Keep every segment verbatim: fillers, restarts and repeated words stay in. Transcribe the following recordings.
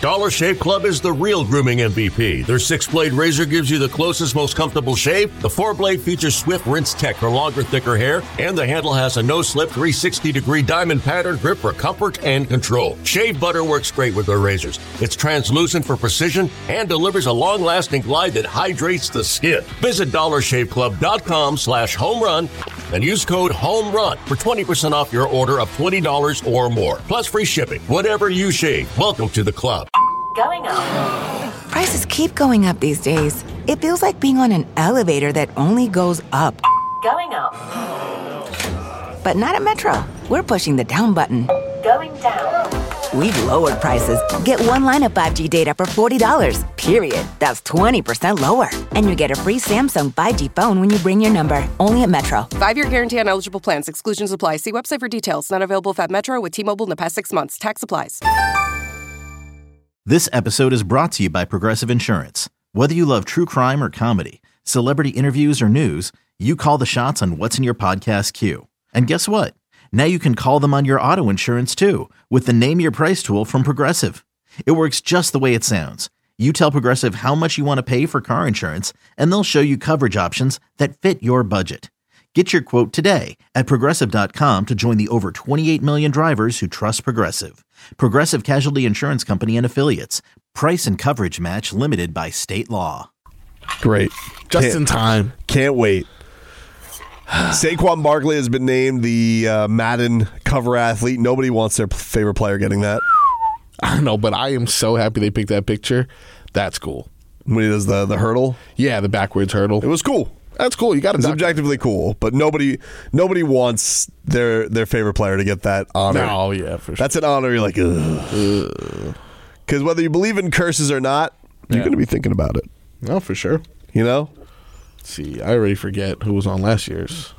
Dollar Shave Club is the real grooming M V P. Their six-blade razor gives you the closest, most comfortable shave. The four-blade features swift rinse tech for longer, thicker hair, and the handle has a no-slip three hundred sixty degree diamond pattern grip for comfort and control. Shave butter works great with their razors. It's translucent for precision and delivers a long-lasting glide that hydrates the skin. Visit dollar shave club dot com slash home run and use code HOMERUN for twenty percent off your order of twenty dollars or more. Plus free shipping. Whatever you shave, welcome to the club. Going up. Prices keep going up these days. It feels like being on an elevator that only goes up. Going up. But not at Metro. We're pushing the down button. Going down. We've lowered prices. Get one line of five G data for forty dollars, period. That's twenty percent lower. And you get a free Samsung five G phone when you bring your number. Only at Metro. Five-year guarantee on eligible plans. Exclusions apply. See website for details. Not available if at Metro with T-Mobile in the past six months. Tax applies. This episode is brought to you by Progressive Insurance. Whether you love true crime or comedy, celebrity interviews or news, you call the shots on what's in your podcast queue. And guess what? Now you can call them on your auto insurance too with the Name Your Price tool from Progressive. It works just the way it sounds. You tell Progressive how much you want to pay for car insurance, and they'll show you coverage options that fit your budget. Get your quote today at Progressive dot com to join the over twenty-eight million drivers who trust Progressive. Progressive Casualty Insurance Company and Affiliates. Price and coverage match limited by state law. Great. Just Can't- in time. Can't wait. Saquon Barkley has been named the uh, Madden cover athlete. Nobody wants their favorite player getting that. I know, but I am so happy they picked that picture. That's cool. When he does the, the hurdle. Yeah, the backwards hurdle. It was cool. That's cool. You got It's it. objectively cool, but nobody nobody wants their their favorite player to get that honor. Oh, yeah, for sure. That's an honor. You're like, ugh. Because whether you believe in curses or not, you're Yeah. going to be thinking about it. No, for sure. You know? Let's see, I already forget who was on last year's.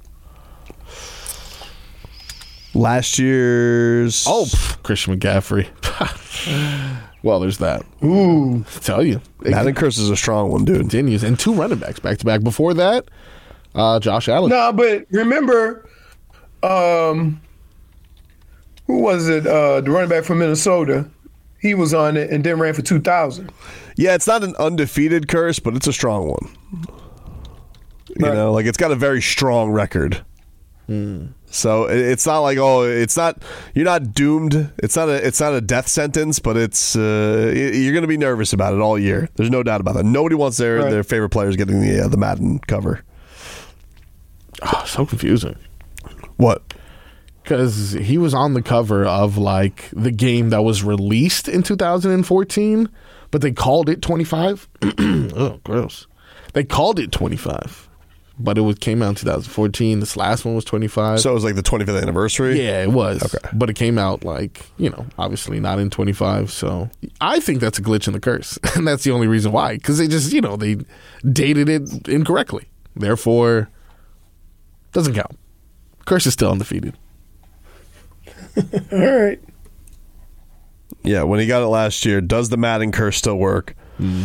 Last year's. Oh, pff, Christian McCaffrey. Well, there's that. Ooh. I tell you. It Madden curse is a strong one, dude. continues. And two running backs back to back. Before that, uh, Josh Allen. No, but remember, um, who was it? Uh, the running back from Minnesota. He was on it and then ran for two thousand. Yeah, it's not an undefeated curse, but it's a strong one. You Right. know, like it's got a very strong record. So it- it's not like oh, it's not you're not doomed. It's not a it's not a death sentence, but it's uh, y- you're going to be nervous about it all year. There's no doubt about that. Nobody wants their Right. their favorite players getting the uh, the Madden cover. Oh, so confusing. What? Because he was on the cover of like the game that was released in two thousand fourteen, but they called it twenty-five. Oh, gross. They called it twenty-five, but it was came out in two thousand fourteen. This last one was twenty-five. So it was like the twenty-fifth anniversary. Yeah, it was. Okay. But it came out like, you know, obviously not in twenty-five. So I think that's a glitch in the curse. And that's the only reason why. Because they just, you know, they dated it incorrectly. Therefore, doesn't count. Curse is still undefeated. All right. Yeah, when he got it last year, does the Madden curse still work? Think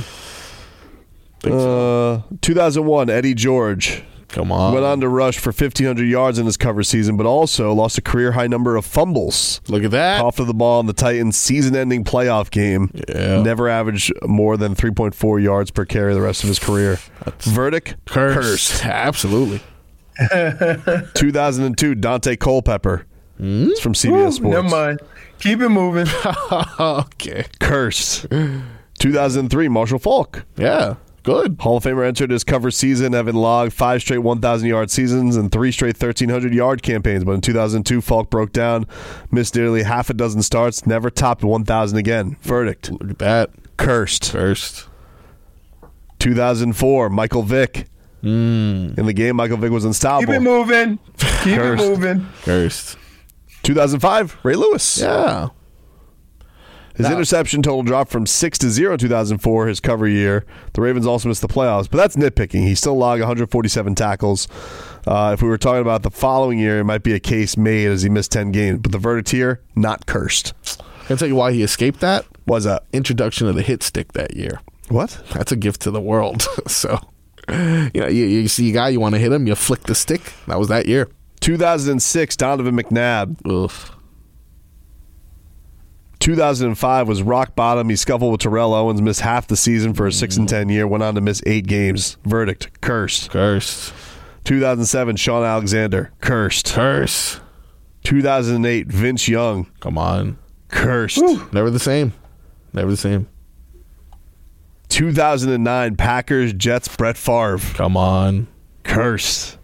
so. Uh, two thousand one, Eddie George Come on. went on to rush for fifteen hundred yards in his cover season, but also lost a career high number of fumbles. Look at that. Off of the ball in the Titans' season-ending playoff game. Yeah. Never averaged more than three point four yards per carry the rest of his career. Verdict? Cursed. Absolutely. two thousand two, Dante Culpepper. Hmm? It's from C B S Ooh, Sports. never mind. Keep it moving. Okay. Cursed. two thousand three, Marshall Faulk. Yeah. Good. Hall of Famer entered his cover season, having logged five straight one thousand yard seasons and three straight thirteen hundred yard campaigns. But in two thousand two, Falk broke down, missed nearly half a dozen starts, never topped one thousand again. Verdict. Look at that. Cursed. Cursed. two thousand four, Michael Vick. Mm. In the game, Michael Vick was Keep unstoppable. it moving. Keep Cursed. it moving. Cursed. two thousand five, Ray Lewis. Yeah. His Now- interception total dropped from six to zero in two thousand four, his cover year. The Ravens also missed the playoffs, but that's nitpicking. He still logged one hundred forty-seven tackles. Uh, if we were talking about the following year, it might be a case made as he missed ten games. But the verdict here, not cursed. Can I tell you why he escaped that? What's that? Introduction of the hit stick that year. What? That's a gift to the world. So, you know, you, you see a guy, you want to hit him, you flick the stick. That was that year. two thousand six, Donovan McNabb. Ugh. two thousand five was rock bottom. He scuffled with Terrell Owens, missed half the season for a six and ten year, went on to miss eight games. Verdict, cursed. Cursed. two thousand seven, Sean Alexander, cursed. Curse. two thousand eight, Vince Young, Come on. cursed. Whew. Never the same. Never the same. two thousand nine, Packers, Jets, Brett Favre, Come on. cursed.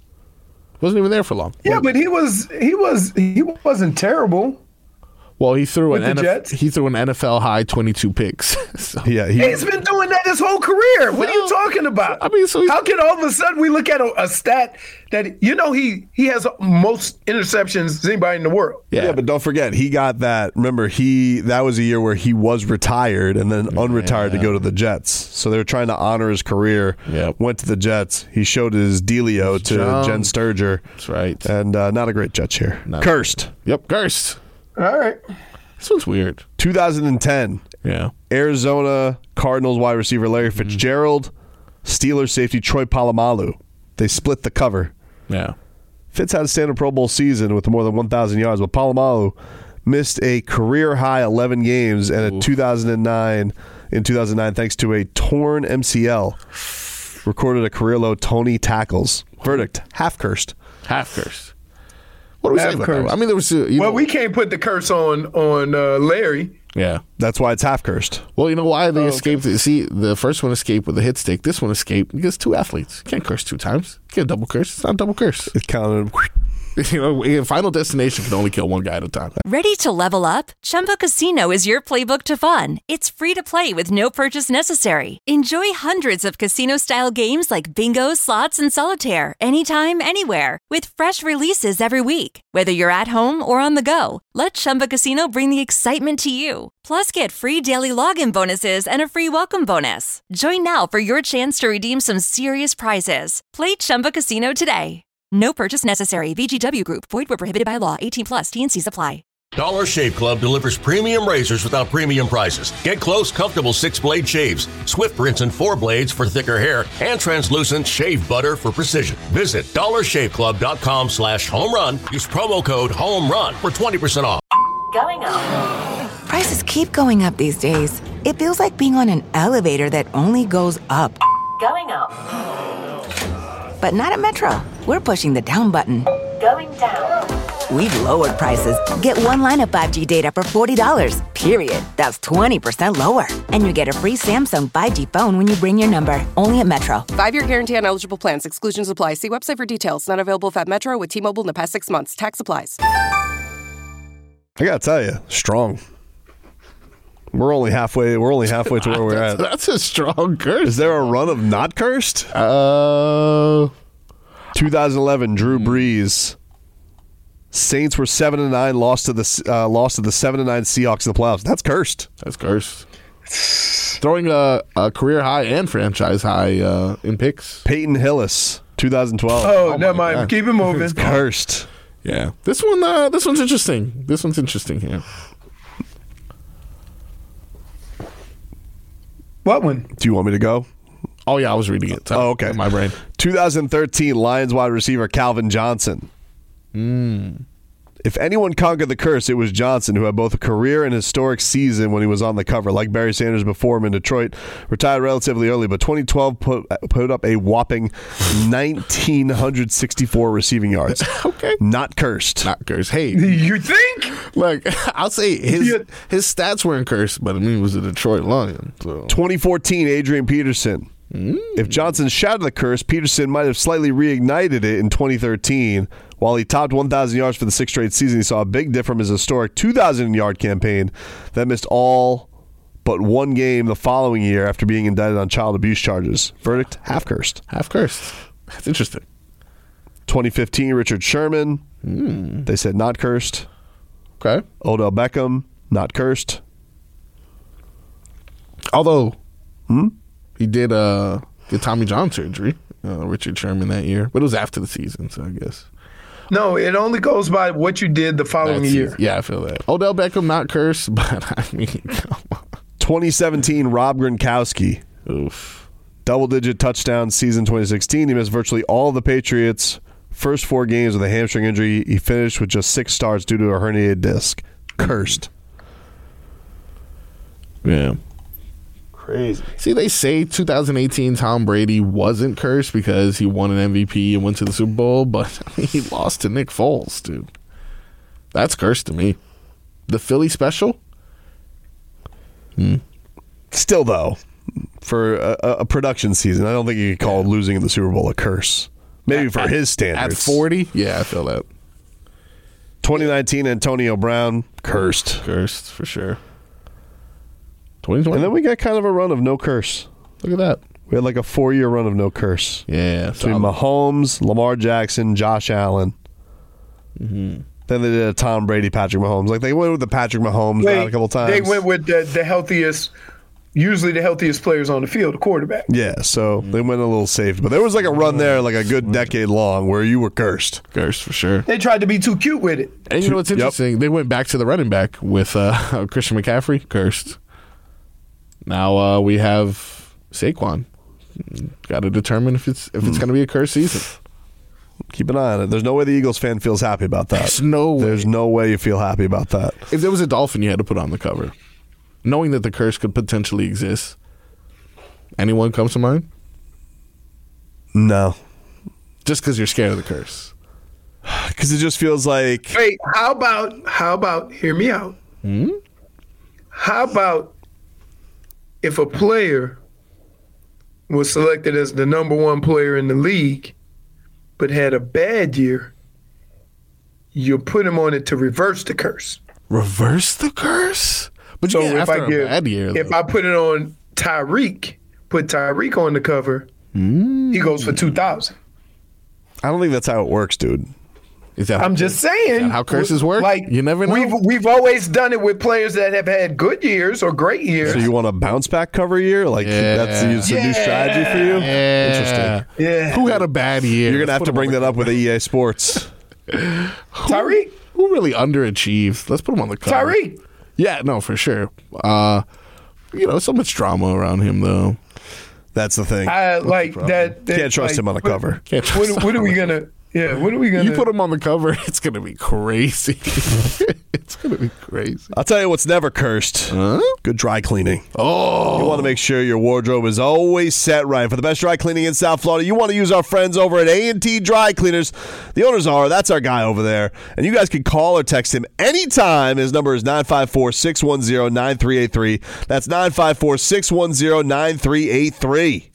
Wasn't even there for long. Yeah, but he was he was he wasn't terrible. Well, he threw With an the N F- Jets? he threw an N F L high twenty-two picks. So, Yeah, he, He's been doing that his whole career. What are you Well, talking about? I mean, so he's- how can all of a sudden we look at a, a stat that you know he he has most interceptions than anybody in the world? yeah. but don't forget, he got that. Remember, he that was a year where he was retired and then unretired to go to the Jets. So they were trying to honor his career. Yep. Went to the Jets. He showed his dealio to John. Jen Sturger. That's right. And uh, not a great Jets here. Not- Cursed. Yep. Cursed. All right. This one's weird. two thousand ten, Yeah. Arizona Cardinals wide receiver Larry Fitzgerald, Steelers safety Troy Polamalu. They split the cover. Yeah. Fitz had a standard Pro Bowl season with more than one thousand yards, but Polamalu missed a career-high eleven games and in two thousand nine, in two thousand nine, thanks to a torn M C L, recorded a career-low twenty tackles. Verdict, half-cursed. Half cursed. What do we say Half about cursed. that? I mean, there was, uh, you Well, know, we can't put the curse on on uh, Larry. yeah. That's why it's half-cursed. Well, you know why they Oh, escaped? See, the first one escaped with a hit stick. This one escaped because two athletes. You can't curse two times. You can't double curse. It's not a double curse. It counted. You know, in Final Destination can only kill one guy at a time. Ready to level up? Chumba Casino is your playbook to fun. It's free to play with no purchase necessary. Enjoy hundreds of casino-style games like bingo, slots, and solitaire anytime, anywhere with fresh releases every week. Whether you're at home or on the go, let Chumba Casino bring the excitement to you. Plus, get free daily login bonuses and a free welcome bonus. Join now for your chance to redeem some serious prizes. Play Chumba Casino today. No purchase necessary. V G W Group. Void where prohibited by law. eighteen plus. T and Cs apply. Dollar Shave Club delivers premium razors without premium prices. Get close, comfortable six-blade shaves, swift rinse and four blades for thicker hair, and translucent shave butter for precision. Visit dollar shave club dot com slash home run. Use promo code home run for twenty percent off. Going up. Prices keep going up these days. It feels like being on an elevator that only goes up. Going up. But not at Metro. We're pushing the down button. Going down. We've lowered prices. Get one line of five G data for forty dollars, period. That's twenty percent lower. And you get a free Samsung five G phone when you bring your number. Only at Metro. Five-year guarantee on eligible plans. Exclusions apply. See website for details. Not available if at Metro with T-Mobile in the past six months. Tax applies. I gotta tell you, strong. We're only halfway. We're only halfway to where we're that's, at. that's a strong curse. Is there a run of not cursed? Uh, twenty eleven, Drew Brees. Saints were seven and nine, lost to the uh, lost to the seven and nine Seahawks in the playoffs. That's cursed. that's cursed. Throwing a, a career high and franchise high uh, in picks. Peyton Hillis, twenty twelve. Oh, Oh never my mind. God. Keep it moving. Cursed. Yeah, this one. Uh, this one's interesting. This one's interesting here. What one? Do you want me to go? Oh yeah, I was reading it. So Oh, okay. in my brain. twenty thirteen Lions wide receiver Calvin Johnson. If anyone conquered the curse, it was Johnson, who had both a career and historic season when he was on the cover. Like Barry Sanders before him in Detroit, retired relatively early, but twenty twelve put, put up a whopping one thousand nine sixty-four receiving yards. Okay. Not cursed. Not cursed. Hey, You think? like I'll say his Yeah. his stats weren't cursed, but I mean, he was a Detroit Lion. So twenty fourteen Adrian Peterson. If Johnson shattered the curse, Peterson might have slightly reignited it in twenty thirteen. While he topped one thousand yards for the sixth straight season, he saw a big dip from his historic two thousand yard campaign that missed all but one game the following year after being indicted on child abuse charges. Verdict, half cursed. half cursed. That's interesting. twenty fifteen Richard Sherman. They said not cursed. Okay. Odell Beckham, not cursed. Although he did uh, get Tommy John surgery, uh, Richard Sherman that year, but it was after the season, so I guess. No, it only goes by what you did the following That's- year. Yeah, I feel that. Odell Beckham not cursed, but I mean, come on. twenty seventeen Rob Gronkowski. Oof. Double-digit touchdown season twenty sixteen. He missed virtually all of the Patriots' first four games with a hamstring injury. He finished with just six starts due to a herniated disc. Cursed. Yeah. Crazy. See, they say two thousand eighteen Tom Brady wasn't cursed because he won an M V P and went to the Super Bowl, but I mean, he lost to Nick Foles, dude. That's cursed to me. The Philly special? Hmm. Still, though, for a, a production season, I don't think you could call losing in the Super Bowl a curse. Maybe at, for his standards. At forty? Yeah, I feel that. twenty nineteen Antonio Brown, cursed. Cursed, for sure. twenty twenty. And then we got kind of a run of no curse. Look at that. We had like a four-year run of no curse. Yeah. Between solid. Mahomes, Lamar Jackson, Josh Allen. Mm-hmm. Then they did a Tom Brady, Patrick Mahomes. Like, they went with the Patrick Mahomes Wait, route a couple times. They went with the, the healthiest, usually the healthiest players on the field, the quarterback. Yeah, so they went a little safe. But there was like a run there, like a good decade long, where you were cursed. Cursed, for sure. They tried to be too cute with it. And you know what's interesting? Yep. They went back to the running back with uh, Christian McCaffrey, cursed. Now uh, we have Saquon. Got to determine if it's if it's going to be a cursed season. Keep an eye on it. There's no way the Eagles fan feels happy about that. There's no way. There's no way you feel happy about that. If there was a Dolphin you had to put on the cover, knowing that the curse could potentially exist, anyone comes to mind? No. Just because you're scared of the curse. Because it just feels like... Wait, how about, how about, hear me out. Hmm? How about if a player was selected as the number one player in the league but had a bad year, you put him on it to reverse the curse. Reverse the curse? But you so get if after I a give, bad year, if though. I put it on Tyreek, put Tyreek on the cover, mm. he goes for two thousand. I don't think that's how it works, dude. Is that I'm just saying. how curses work? Like, you never know. We've, we've always done it with players that have had good years or great years. So you want a bounce back cover year? Like yeah. that's it's a yeah. new strategy for you? Yeah. Interesting. Yeah. Who had a bad year? You're going to have to bring that up with E A Sports. Tyreek. Who really underachieved? Let's put him on the cover. Tyreek. Yeah, no, for sure. Uh, you know, so much drama around him, though. That's the thing. I like that, that. Can't trust like, him on a what, cover. Can't trust what, him what are we on a gonna? Yeah, what are we gonna? You put him on the cover, it's gonna be crazy. It's gonna be crazy. I'll tell you what's never cursed. Huh? Good dry cleaning. Oh, you want to make sure your wardrobe is always set right. For the best dry cleaning in South Florida, you want to use our friends over at A and T Dry Cleaners. The owners are, that's our guy over there. And you guys can call or text him anytime. His number is nine five four, six one zero, nine three eight three. That's nine five four, six one zero, nine three eight three.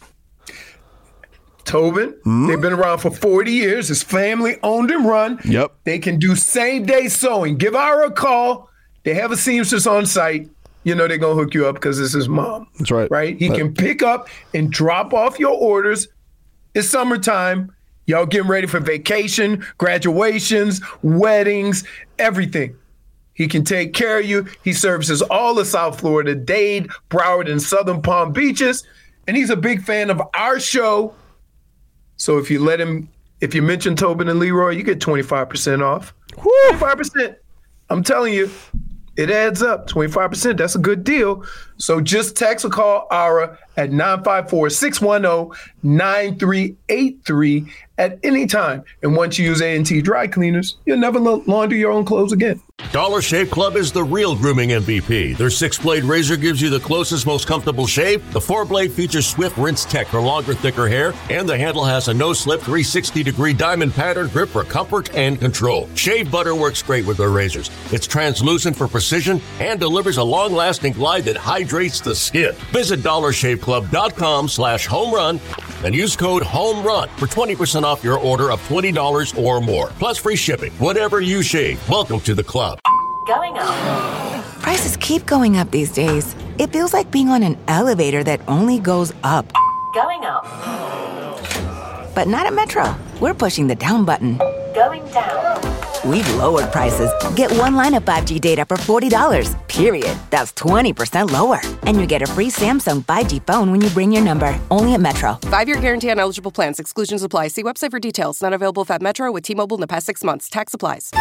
Tobin, mm-hmm. They've been around for forty years. His family owned and run. Yep. They can do same-day sewing. Give Ira a call. They have a seamstress on site. You know they're going to hook you up because this is mom. That's right. Right? He that- can pick up and drop off your orders. It's summertime. Y'all getting ready for vacation, graduations, weddings, everything. He can take care of you. He services all of South Florida, Dade, Broward, and Southern Palm Beaches. And he's a big fan of our show. So if you let him, if you mention Tobin and Leroy, you get twenty-five percent off. Woo! twenty-five percent. I'm telling you, it adds up. twenty-five percent. That's a good deal. So just text or call Ara at nine five four, six one zero, nine three eight three at any time. And once you use A and T Dry Cleaners, you'll never launder your own clothes again. Dollar Shave Club is the real grooming M V P. Their six-blade razor gives you the closest, most comfortable shave. The four-blade features Swift Rinse Tech for longer, thicker hair. And the handle has a no-slip three sixty degree diamond pattern grip for comfort and control. Shave butter works great with their razors. It's translucent for precision and delivers a long-lasting glide that hydrates the skin. Visit dollar shave club dot com slash home run and use code HOMERUN for twenty percent off your order of twenty dollars or more. Plus free shipping. Whatever you shave, welcome to the club. Going up. Prices keep going up these days. It feels like being on an elevator that only goes up. Going up. But not at Metro. We're pushing the down button. Going down. We've lowered prices. Get one line of five G data for forty dollars, period. That's twenty percent lower. And you get a free Samsung five G phone when you bring your number. Only at Metro. Five-year guarantee on eligible plans. Exclusions apply. See website for details. Not available if at Metro with T-Mobile in the past six months. Tax applies.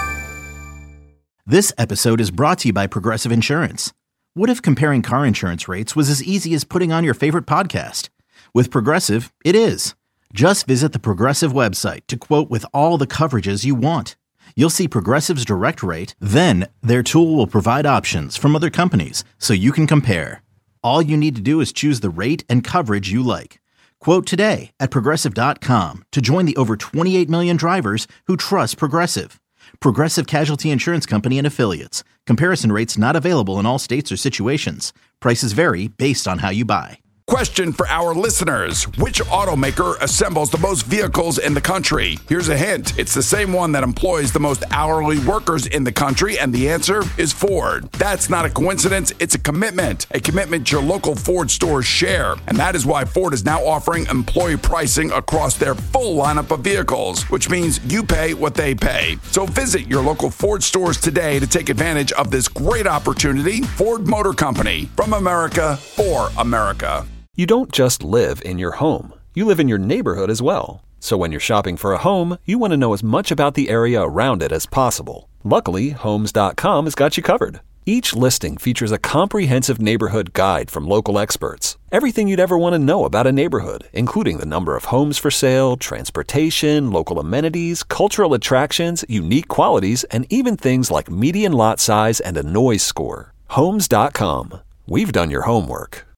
This episode is brought to you by Progressive Insurance. What if comparing car insurance rates was as easy as putting on your favorite podcast? With Progressive, it is. Just visit the Progressive website to quote with all the coverages you want. you'll see Progressive's direct rate, then their tool will provide options from other companies so you can compare. All you need to do is choose the rate and coverage you like. Quote today at Progressive dot com to join the over twenty-eight million drivers who trust Progressive. Progressive Casualty Insurance Company and Affiliates. Comparison rates not available in all states or situations. Prices vary based on how you buy. Question for our listeners. Which automaker assembles the most vehicles in the country? Here's a hint. It's the same one that employs the most hourly workers in the country, and the answer is Ford. That's not a coincidence. It's a commitment. A commitment your local Ford stores share. And that is why Ford is now offering employee pricing across their full lineup of vehicles, which means you pay what they pay. So visit your local Ford stores today to take advantage of this great opportunity. Ford Motor Company. From America, for America. You don't just live in your home. You live in your neighborhood as well. So when you're shopping for a home, you want to know as much about the area around it as possible. Luckily, Homes dot com has got you covered. Each listing features a comprehensive neighborhood guide from local experts. Everything you'd ever want to know about a neighborhood, including the number of homes for sale, transportation, local amenities, cultural attractions, unique qualities, and even things like median lot size and a noise score. Homes dot com. We've done your homework.